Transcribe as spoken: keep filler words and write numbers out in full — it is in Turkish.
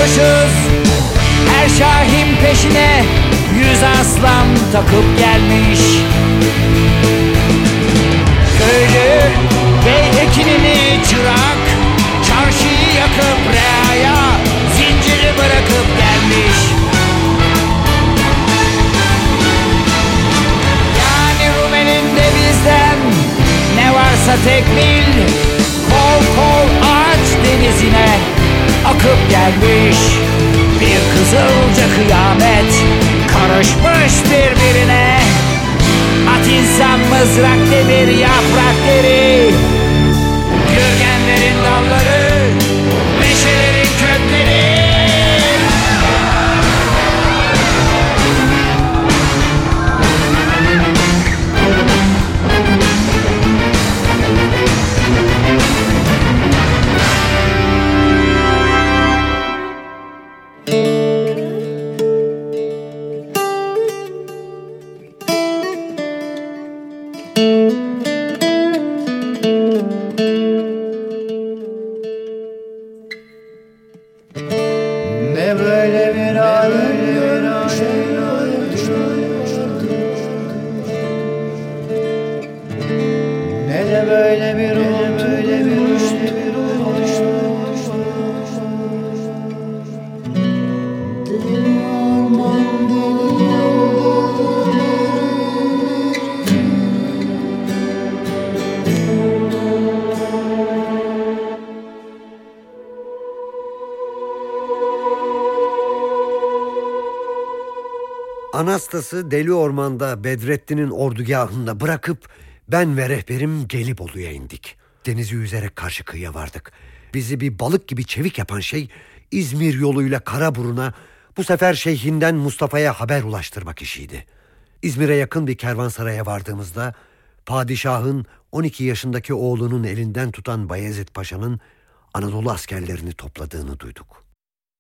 sarhoşuz. Her şahin peşine yüz aslan takıp gelmiş. Köylü bey ekinini çırak, çarşıyı yakıp reaya zinciri bırakıp gelmiş. Yani Rumen'in de bizden ne varsa tekmil, kol kol ağaç denizine akıp gelmiş. Bir kızılca kıyamet karışmış birbirine. At insan, mızrak, demir, yaprak deri, gürgenlerin dalları, meşelerin kökleri. Ne böyle bir alem görmüştüm, ne de böyle bir unutulmuştum. Anastas'ı Deli Orman'da Bedrettin'in ordugahında bırakıp ben ve rehberim Gelibolu'ya indik. Denizi yüzerek karşı kıyıya vardık. Bizi bir balık gibi çevik yapan şey İzmir yoluyla Karaburun'a, bu sefer şeyhinden Mustafa'ya haber ulaştırmak işiydi. İzmir'e yakın bir kervansaraya vardığımızda padişahın on iki yaşındaki oğlunun elinden tutan Bayezid Paşa'nın Anadolu askerlerini topladığını duyduk.